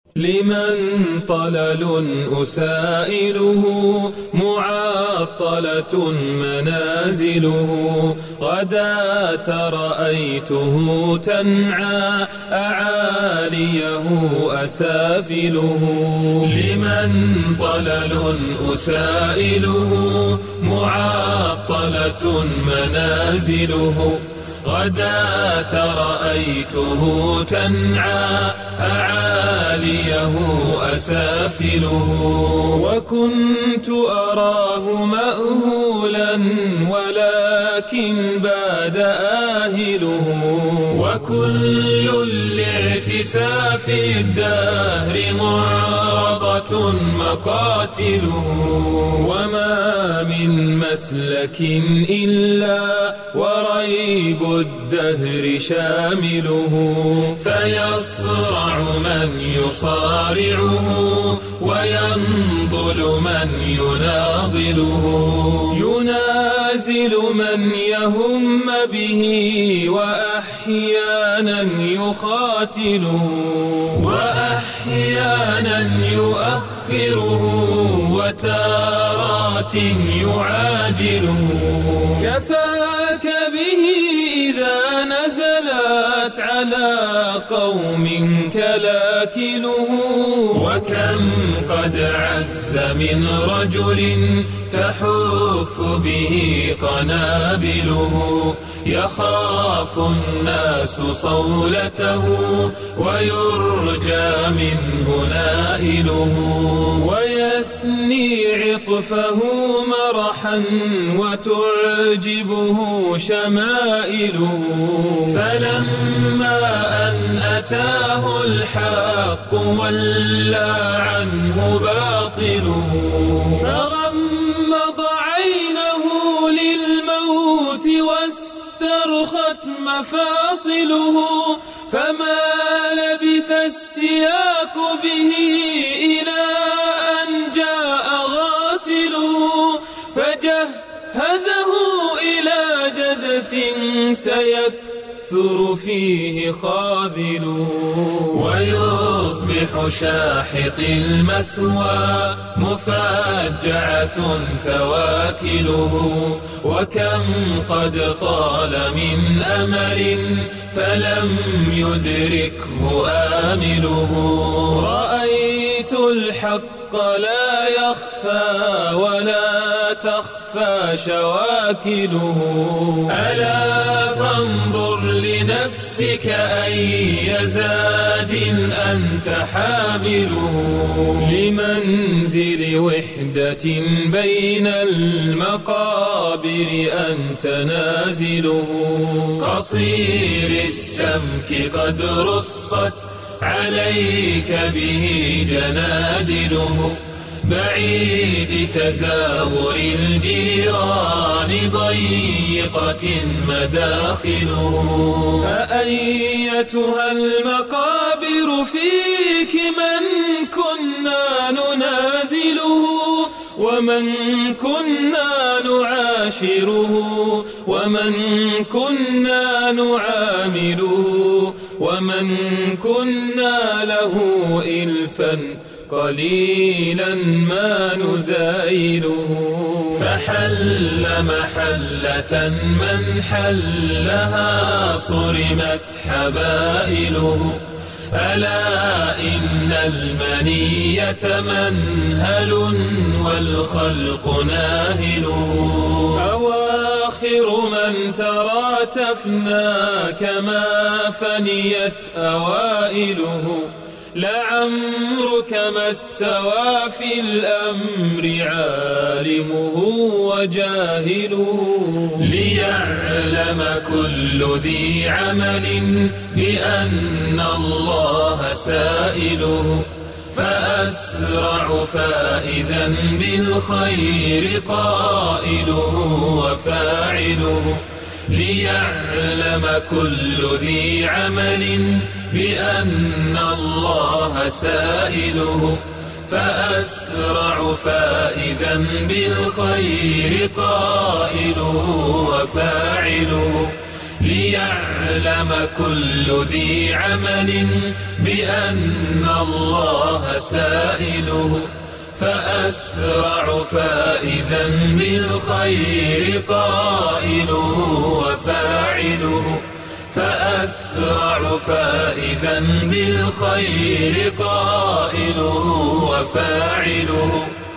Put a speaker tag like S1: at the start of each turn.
S1: لمن طلل أسائله معطلة منازله غداة رأيته تنعى أعاليه أسافله لمن طلل أسائله معطلة منازله غداة رأيته تنعى أعاليه أسافله وكنت أراه مأهولا ولكن باد آهله وكل لاعتساف الدهر معرضة مقاتله وما من مسلك إلا وريب الدهر شامله فيصرع من يصارعه وينضل من يناضله ينازل من يهم به وأحيانا يخاتله وأحيانا يؤخره وتارات يعاجله كفاك به إذا نزلت على قوم كلاكله وكم قد عز من رجل تحف به قنابله يخاف الناس صولته ويرجى منه نائله ويثني عطفه مرحا وتعجبه شمائله فلما أن أتاه الحق ولى عنه باطله فغمض عينه للموت واسترخت مفاصله فما لبث السياق به إلى أن جاء غاسله فجهزه إلى جدث سيكثر فيه خاذله ويصبح شاحط المثوى مفاجعة ثواكله وكم قد طال من أمل فلم يدركه آمله رأيت الحق لا يخفى ولا تخفى شواكله ألا فانظر لنفسك أي زاد أنت حامله لمنزل وحدة بين المقابر أنت نازله قصير السمك قد رصت عليك به جنادله بعيد تزاور الجيران ضيقة مداخله أأيتها المقابر فيك من كنا ننازله ومن كنا نعاشره ومن كنا نعامله ومن كنا له إلفا قليلا ما نزايله فحل محلة من حلها صرمت حبائله ألا إن المنية منهل والخلق ناهله أواخر من ترى تفنى كما فنيت أوائله لعمرك ما استوى في الأمر عالمه وجاهله ليعلم كل ذي عمل بأن الله سائله فأسرع فائزا بالخير قائله وفاعله ليعلم كل ذي عمل بأن الله سائله فأسرع فائزا بالخير قائله وفاعله ليعلم كل ذي عمل بأن الله سائله. فأسرع فائزا بالخير قائله وفاعله، فأسرع فائزا بالخير قائله وفاعله.